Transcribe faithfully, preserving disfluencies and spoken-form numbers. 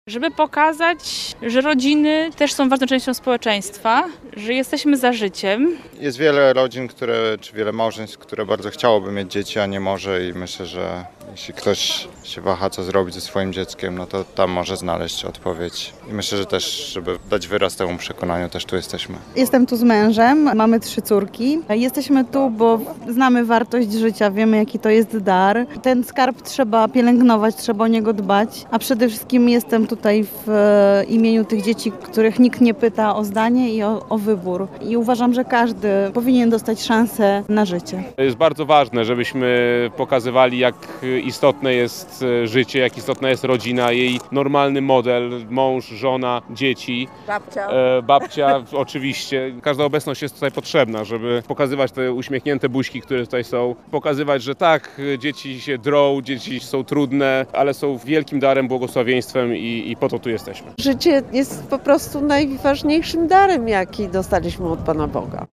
Żeby pokazać, że rodziny też są ważną częścią społeczeństwa, że jesteśmy za życiem. Jest wiele rodzin, które, czy wiele małżeństw, które bardzo chciałoby mieć dzieci, a nie może i myślę, że jeśli ktoś się waha, co zrobić ze swoim dzieckiem, no to tam może znaleźć odpowiedź. I myślę, że też, żeby dać wyraz temu przekonaniu, też tu jesteśmy. Jestem tu z mężem, mamy trzy córki. Jesteśmy tu, bo znamy wartość życia, wiemy jaki to jest dar. Ten skarb trzeba pielęgnować, trzeba o niego dbać, a przede wszystkim jestem tutaj w imieniu tych dzieci, których nikt nie pyta o zdanie i o, o wybór. I uważam, że każdy powinien dostać szansę na życie. To jest bardzo ważne, żebyśmy pokazywali, jak istotne jest życie, jak istotna jest rodzina, jej normalny model, mąż, żona, dzieci. Babcia. E, babcia oczywiście. Każda obecność jest tutaj potrzebna, żeby pokazywać te uśmiechnięte buźki, które tutaj są. Pokazywać, że tak, dzieci się drą, dzieci są trudne, ale są wielkim darem, błogosławieństwem i, i po to tu jesteśmy. Życie jest po prostu najważniejszym darem, jaki dostaliśmy od Pana Boga.